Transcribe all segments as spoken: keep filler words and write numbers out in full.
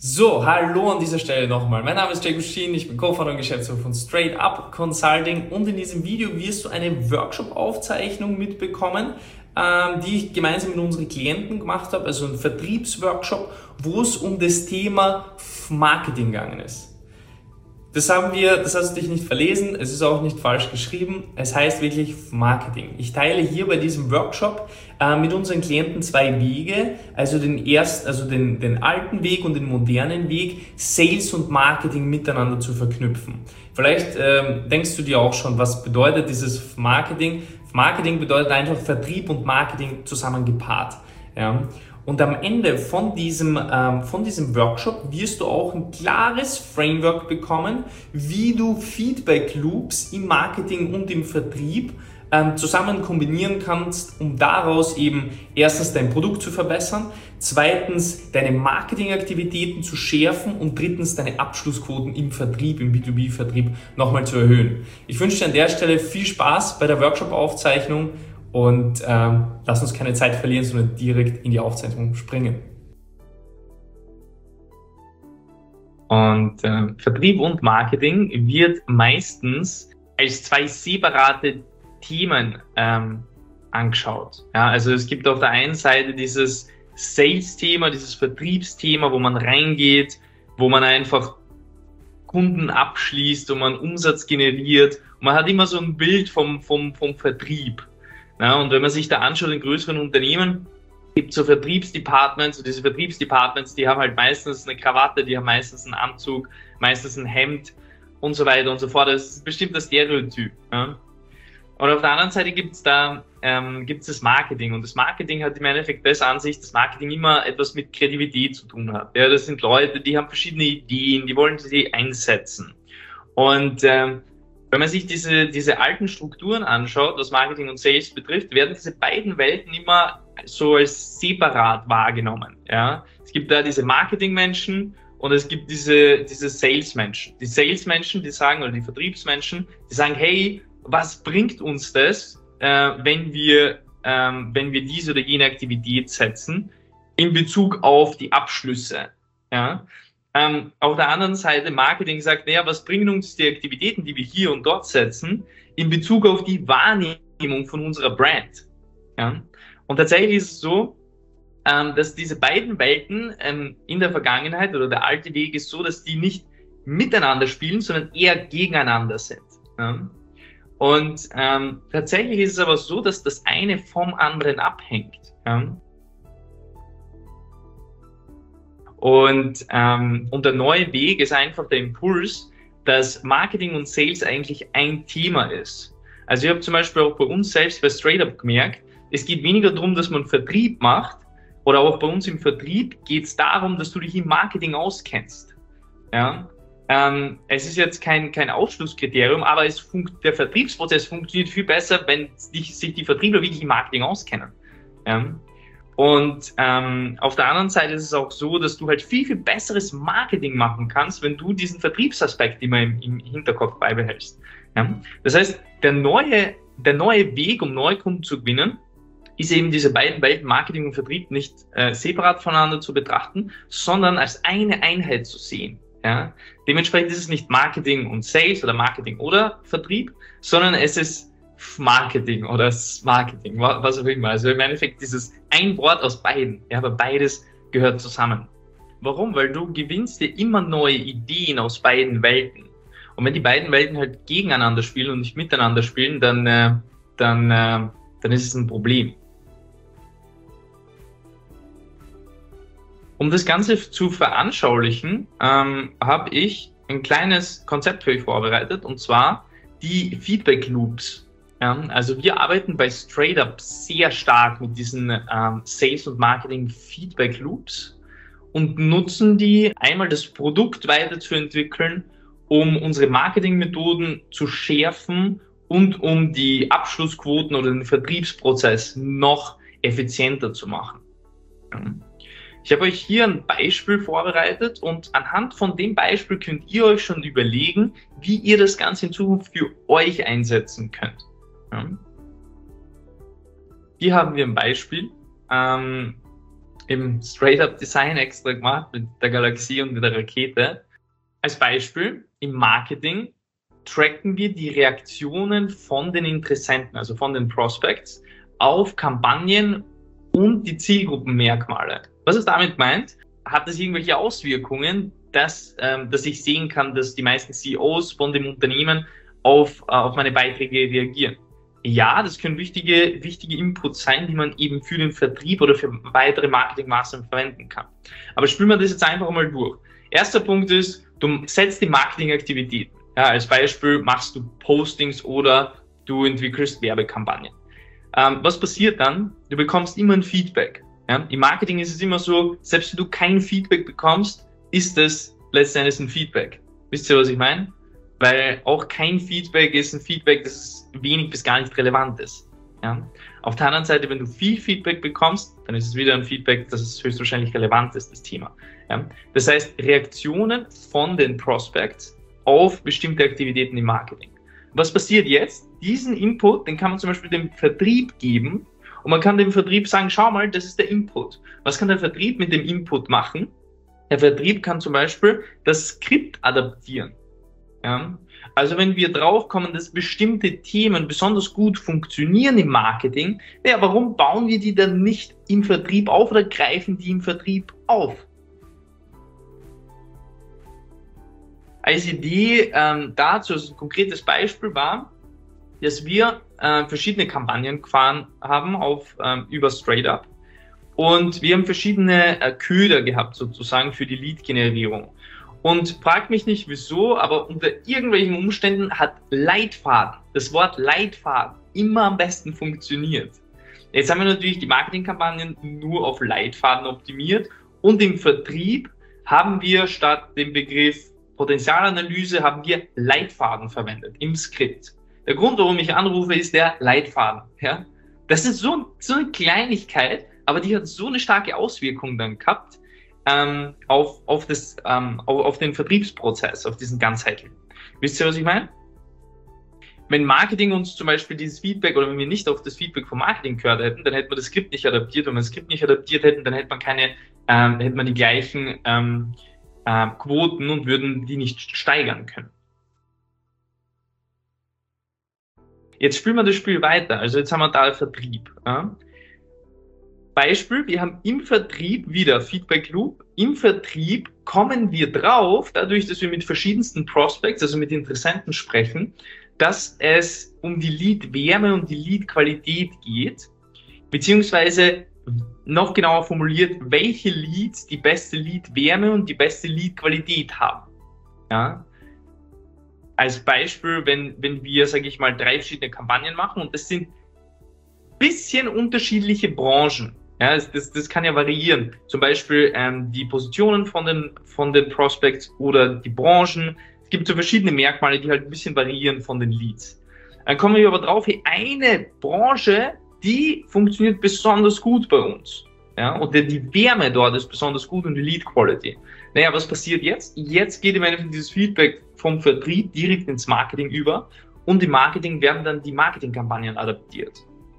So, hallo an dieser Stelle nochmal. Mein Name ist Jay Guschin, ich bin Co-Founder und Geschäftsführer von Straight Up Consulting und in diesem Video wirst du eine Workshop-Aufzeichnung mitbekommen, ähm, die ich gemeinsam mit unseren Klienten gemacht habe, also ein Vertriebsworkshop, wo es um das Thema Marketing gegangen ist. Das haben wir, das hast du dich nicht verlesen, es ist auch nicht falsch geschrieben, es heißt wirklich Marketing. Ich teile hier bei diesem Workshop äh, mit unseren Klienten zwei Wege, also den ersten, also den, den alten Weg und den modernen Weg, Sales und Marketing miteinander zu verknüpfen. Vielleicht ähm, denkst du dir auch schon, was bedeutet dieses Marketing? Marketing bedeutet einfach Vertrieb und Marketing zusammen gepaart. Ja? Und am Ende von diesem, ähm, von diesem Workshop wirst du auch ein klares Framework bekommen, wie du Feedback Loops im Marketing und im Vertrieb ähm, zusammen kombinieren kannst, um daraus eben erstens dein Produkt zu verbessern, zweitens deine Marketingaktivitäten zu schärfen und drittens deine Abschlussquoten im Vertrieb, im B zwei B-Vertrieb nochmal zu erhöhen. Ich wünsche dir an der Stelle viel Spaß bei der Workshop-Aufzeichnung. Und ähm, lass uns keine Zeit verlieren, sondern direkt in die Aufzeichnung springen. Und äh, Vertrieb und Marketing wird meistens als zwei separate Themen ähm, angeschaut. Ja, also es gibt auf der einen Seite dieses Sales-Thema, dieses Vertriebsthema, wo man reingeht, wo man einfach Kunden abschließt, wo man Umsatz generiert. Und man hat immer so ein Bild vom, vom, vom Vertrieb. Ja, und wenn man sich da anschaut, in größeren Unternehmen gibt es so Vertriebsdepartments, und diese Vertriebsdepartments, die haben halt meistens eine Krawatte, die haben meistens einen Anzug, meistens ein Hemd und so weiter und so fort. Das ist bestimmt das Stereotyp. Ja. Und auf der anderen Seite gibt es da ähm, gibt's das Marketing, und das Marketing hat im Endeffekt das an sich, dass Marketing immer etwas mit Kreativität zu tun hat. Ja, das sind Leute, die haben verschiedene Ideen, die wollen sie einsetzen. Und ähm, wenn man sich diese, diese alten Strukturen anschaut, was Marketing und Sales betrifft, werden diese beiden Welten immer so als separat wahrgenommen. Ja? Es gibt da diese Marketing-Menschen und es gibt diese, diese Sales-Menschen. Die Sales-Menschen, die sagen, oder die Vertriebsmenschen, die sagen, hey, was bringt uns das, äh, wenn wir, ähm, wenn wir diese oder jene Aktivität setzen in Bezug auf die Abschlüsse? Ja? Ähm, auf der anderen Seite, Marketing sagt, naja, was bringen uns die Aktivitäten, die wir hier und dort setzen, in Bezug auf die Wahrnehmung von unserer Brand? Ja? Und tatsächlich ist es so, ähm, dass diese beiden Welten ähm, in der Vergangenheit, oder der alte Weg ist so, dass die nicht miteinander spielen, sondern eher gegeneinander sind. Ja? Und ähm, tatsächlich ist es aber so, dass das eine vom anderen abhängt. Ja? Und, ähm, und der neue Weg ist einfach der Impuls, dass Marketing und Sales eigentlich ein Thema ist. Also ich habe zum Beispiel auch bei uns selbst bei Straight Up gemerkt, es geht weniger darum, dass man Vertrieb macht, oder auch bei uns im Vertrieb geht es darum, dass du dich im Marketing auskennst. Ja? Ähm, es ist jetzt kein, kein Ausschlusskriterium, aber es funkt, der Vertriebsprozess funktioniert viel besser, wenn sich, sich die Vertriebler wirklich im Marketing auskennen. Ja? Und ähm, auf der anderen Seite ist es auch so, dass du halt viel, viel besseres Marketing machen kannst, wenn du diesen Vertriebsaspekt immer im, im Hinterkopf beibehältst. Ja? Das heißt, der neue, der neue Weg, um Neukunden zu gewinnen, ist eben diese beiden Welten, Marketing und Vertrieb, nicht äh, separat voneinander zu betrachten, sondern als eine Einheit zu sehen. Ja? Dementsprechend ist es nicht Marketing und Sales oder Marketing oder Vertrieb, sondern es ist Marketing oder Marketing, was auch immer. Also im Endeffekt dieses ein Wort aus beiden, ja, aber beides gehört zusammen. Warum? Weil du gewinnst dir immer neue Ideen aus beiden Welten. Und wenn die beiden Welten halt gegeneinander spielen und nicht miteinander spielen, dann, äh, dann, äh, dann ist es ein Problem. Um das Ganze zu veranschaulichen, ähm, habe ich ein kleines Konzept für euch vorbereitet, und zwar die Feedback Loops. Ja, also wir arbeiten bei Straight Up sehr stark mit diesen ähm, Sales- und Marketing-Feedback-Loops und nutzen die, einmal das Produkt weiterzuentwickeln, um unsere Marketingmethoden zu schärfen und um die Abschlussquoten oder den Vertriebsprozess noch effizienter zu machen. Ja. Ich habe euch hier ein Beispiel vorbereitet, und anhand von dem Beispiel könnt ihr euch schon überlegen, wie ihr das Ganze in Zukunft für euch einsetzen könnt. Ja. Hier haben wir ein Beispiel. Ähm, im Straight-up-Design extra gemacht mit der Galaxie und mit der Rakete. Als Beispiel, im Marketing tracken wir die Reaktionen von den Interessenten, also von den Prospects, auf Kampagnen und die Zielgruppenmerkmale. Was ist damit gemeint? Hat das irgendwelche Auswirkungen, dass, ähm, dass ich sehen kann, dass die meisten C E Os von dem Unternehmen auf, äh, auf meine Beiträge reagieren? Ja, das können wichtige, wichtige Inputs sein, die man eben für den Vertrieb oder für weitere Marketingmaßnahmen verwenden kann. Aber spielen wir das jetzt einfach mal durch. Erster Punkt ist, du setzt die Marketingaktivitäten. Ja, als Beispiel machst du Postings oder du entwickelst Werbekampagnen. Ähm, was passiert dann? Du bekommst immer ein Feedback. Ja? Im Marketing ist es immer so, selbst wenn du kein Feedback bekommst, ist es letztendlich ein Feedback. Wisst ihr, was ich meine? Weil auch kein Feedback ist ein Feedback, das wenig bis gar nicht relevant ist. Ja? Auf der anderen Seite, wenn du viel Feedback bekommst, dann ist es wieder ein Feedback, das ist höchstwahrscheinlich relevant ist, das Thema. Ja? Das heißt, Reaktionen von den Prospects auf bestimmte Aktivitäten im Marketing. Was passiert jetzt? Diesen Input, den kann man zum Beispiel dem Vertrieb geben und man kann dem Vertrieb sagen, schau mal, das ist der Input. Was kann der Vertrieb mit dem Input machen? Der Vertrieb kann zum Beispiel das Skript adaptieren. Ja? Also wenn wir draufkommen, dass bestimmte Themen besonders gut funktionieren im Marketing, ja, warum bauen wir die dann nicht im Vertrieb auf oder greifen die im Vertrieb auf? Als Idee ähm, dazu, also ein konkretes Beispiel war, dass wir äh, verschiedene Kampagnen gefahren haben auf ähm, über StraightUp und wir haben verschiedene äh, Köder gehabt sozusagen für die Lead-Generierung. Und fragt mich nicht wieso, aber unter irgendwelchen Umständen hat Leitfaden, das Wort Leitfaden, immer am besten funktioniert. Jetzt haben wir natürlich die Marketingkampagnen nur auf Leitfaden optimiert und im Vertrieb haben wir statt dem Begriff Potenzialanalyse haben wir Leitfaden verwendet im Skript. Der Grund, warum ich anrufe, ist der Leitfaden. Ja? Das ist so, so eine Kleinigkeit, aber die hat so eine starke Auswirkung dann gehabt ähm, auf, auf, das, ähm, auf, auf den Vertriebsprozess, auf diesen ganzheitlichen. Wisst ihr, was ich meine? Wenn Marketing uns zum Beispiel dieses Feedback oder wenn wir nicht auf das Feedback vom Marketing gehört hätten, dann hätten wir das Skript nicht adaptiert. Wenn wir das Skript nicht adaptiert hätten, dann hätte man keine, ähm, hätte man die gleichen ähm, äh, Quoten und würden die nicht steigern können. Jetzt spielen wir das Spiel weiter. Also jetzt haben wir da Vertrieb. Ja? Beispiel, wir haben im Vertrieb wieder Feedback Loop. Im Vertrieb kommen wir drauf, dadurch, dass wir mit verschiedensten Prospects, also mit Interessenten sprechen, dass es um die Lead-Wärme und die Lead-Qualität geht, beziehungsweise noch genauer formuliert, welche Leads die beste Lead-Wärme und die beste Lead-Qualität haben. Ja? Als Beispiel, wenn, wenn wir, sage ich mal, drei verschiedene Kampagnen machen und das sind bisschen unterschiedliche Branchen. Ja, das, das, das kann ja variieren. Zum Beispiel ähm, die Positionen von den, von den Prospects oder die Branchen. Es gibt so verschiedene Merkmale, die halt ein bisschen variieren von den Leads. Dann kommen wir aber drauf, hey, eine Branche, die funktioniert besonders gut bei uns. Ja, und die Wärme dort ist besonders gut und die Lead Quality. Naja, was passiert jetzt? Jetzt geht im Endeffekt dieses Feedback vom Vertrieb direkt ins Marketing über und im Marketing werden dann die Marketingkampagnen adaptiert.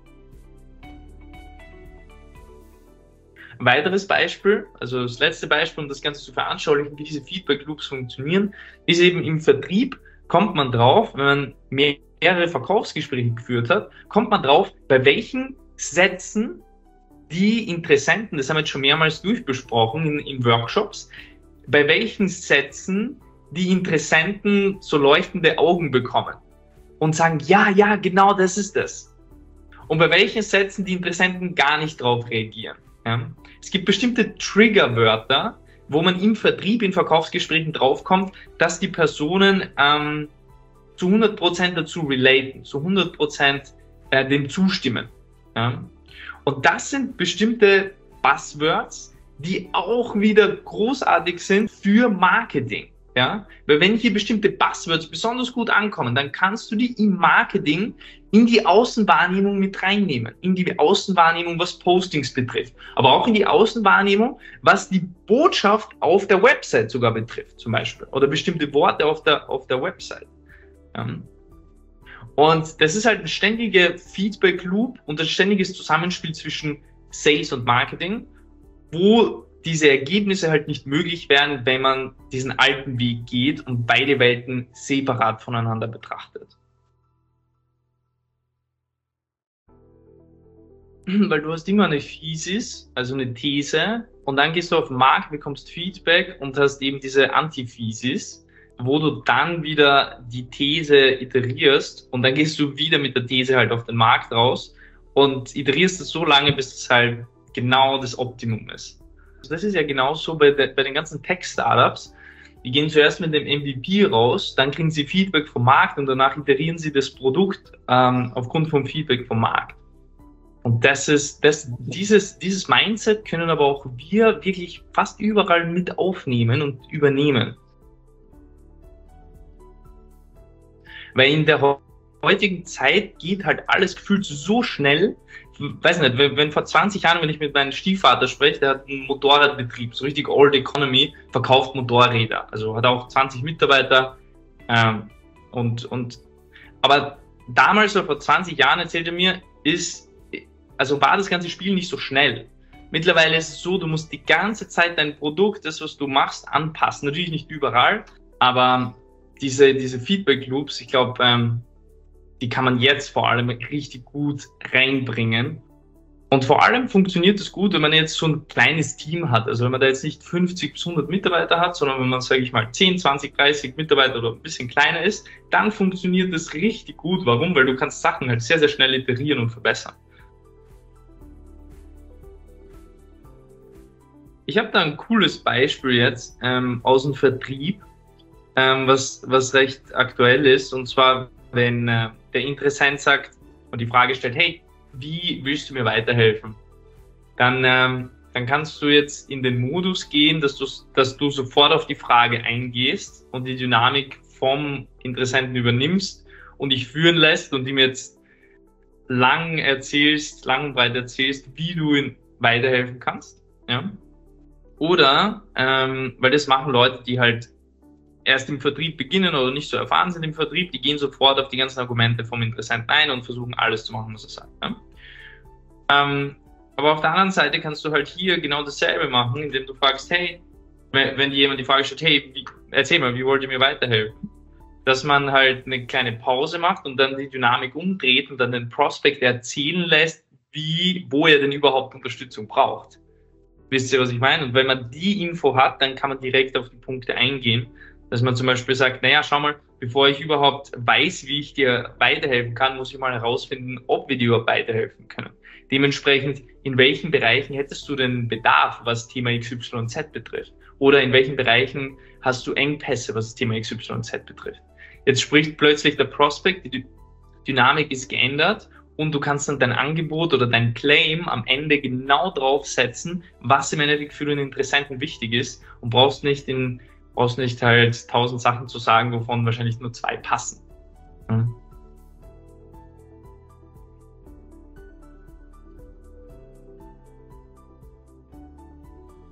Ein weiteres Beispiel, also das letzte Beispiel, um das Ganze zu veranschaulichen, wie diese Feedback Loops funktionieren, ist eben im Vertrieb, kommt man drauf, wenn man mehrere Verkaufsgespräche geführt hat, kommt man drauf, bei welchen Sätzen die Interessenten, das haben wir jetzt schon mehrmals durchbesprochen in, in Workshops, bei welchen Sätzen die Interessenten so leuchtende Augen bekommen und sagen, ja, ja, genau das ist es. Und bei welchen Sätzen die Interessenten gar nicht drauf reagieren. Ja? Es gibt bestimmte Triggerwörter, wo man im Vertrieb, in Verkaufsgesprächen draufkommt, dass die Personen ähm, zu hundert Prozent dazu relaten, zu hundert Prozent äh, dem zustimmen. Ja? Und das sind bestimmte Buzzwords, die auch wieder großartig sind für Marketing. Ja? Weil wenn hier bestimmte Buzzwords besonders gut ankommen, dann kannst du die im Marketing in die Außenwahrnehmung mit reinnehmen. In die Außenwahrnehmung, was Postings betrifft. Aber auch in die Außenwahrnehmung, was die Botschaft auf der Website sogar betrifft, zum Beispiel. Oder bestimmte Worte auf der, auf der Website. Ja? Und das ist halt ein ständiger Feedback-Loop und ein ständiges Zusammenspiel zwischen Sales und Marketing. wo diese Ergebnisse halt nicht möglich wären, wenn man diesen alten Weg geht und beide Welten separat voneinander betrachtet. Weil du hast immer eine Thesis, also eine These, und dann gehst du auf den Markt, bekommst Feedback und hast eben diese Antithesis, wo du dann wieder die These iterierst und dann gehst du wieder mit der These halt auf den Markt raus und iterierst es so lange, bis es halt genau das Optimum ist. Also das ist ja genauso bei, de, bei den ganzen Tech-Startups. Die gehen zuerst mit dem M V P raus, dann kriegen sie Feedback vom Markt und danach iterieren sie das Produkt ähm, aufgrund vom Feedback vom Markt. Und das ist, das, dieses, dieses Mindset können aber auch wir wirklich fast überall mit aufnehmen und übernehmen. Weil in der heutigen Zeit geht halt alles gefühlt so schnell. Ich weiß nicht, wenn, wenn vor zwanzig Jahren, wenn ich mit meinem Stiefvater spreche, der hat einen Motorradbetrieb, so richtig Old Economy, verkauft Motorräder. Also hat auch zwanzig Mitarbeiter. Ähm, und, und, aber damals, so vor zwanzig Jahren, erzählte er mir, ist, also war das ganze Spiel nicht so schnell. Mittlerweile ist es so, du musst die ganze Zeit dein Produkt, das, was du machst, anpassen. Natürlich nicht überall, aber diese, diese Feedback-Loops, ich glaube, ähm, die kann man jetzt vor allem richtig gut reinbringen. Und vor allem funktioniert es gut, wenn man jetzt so ein kleines Team hat. Also wenn man da jetzt nicht fünfzig bis hundert Mitarbeiter hat, sondern wenn man, sage ich mal, zehn, zwanzig, dreißig Mitarbeiter oder ein bisschen kleiner ist, dann funktioniert das richtig gut. Warum? Weil du kannst Sachen halt sehr, sehr schnell iterieren und verbessern. Ich habe da ein cooles Beispiel jetzt ähm, aus dem Vertrieb, ähm, was, was recht aktuell ist. Und zwar, wenn äh, der Interessent sagt und die Frage stellt, hey, wie willst du mir weiterhelfen? Dann, ähm, dann kannst du jetzt in den Modus gehen, dass du, dass du sofort auf die Frage eingehst und die Dynamik vom Interessenten übernimmst und dich führen lässt und ihm jetzt lang erzählst, lang und breit erzählst, wie du ihm weiterhelfen kannst. Ja? Oder, ähm, weil das machen Leute, die halt erst im Vertrieb beginnen oder nicht so erfahren sind im Vertrieb, die gehen sofort auf die ganzen Argumente vom Interessenten ein und versuchen alles zu machen, was er sagt. Ja? Ähm, aber auf der anderen Seite kannst du halt hier genau dasselbe machen, indem du fragst, hey, wenn, wenn dir jemand die Frage stellt, hey, wie, erzähl mal, wie wollt ihr mir weiterhelfen? Dass man halt eine kleine Pause macht und dann die Dynamik umdreht und dann den Prospect erzählen lässt, wie, wo er denn überhaupt Unterstützung braucht. Wisst ihr, was ich meine? Und wenn man die Info hat, dann kann man direkt auf die Punkte eingehen, dass man zum Beispiel sagt, naja, schau mal, bevor ich überhaupt weiß, wie ich dir weiterhelfen kann, muss ich mal herausfinden, ob wir dir überhaupt weiterhelfen können. Dementsprechend, in welchen Bereichen hättest du denn Bedarf, was Thema X Y Z betrifft? Oder in welchen Bereichen hast du Engpässe, was das Thema X Y Z betrifft? Jetzt spricht plötzlich der Prospect, die Dynamik ist geändert und du kannst dann dein Angebot oder dein Claim am Ende genau draufsetzen, was im Endeffekt für den Interessenten wichtig ist und brauchst nicht in, brauchst nicht halt tausend Sachen zu sagen, wovon wahrscheinlich nur zwei passen.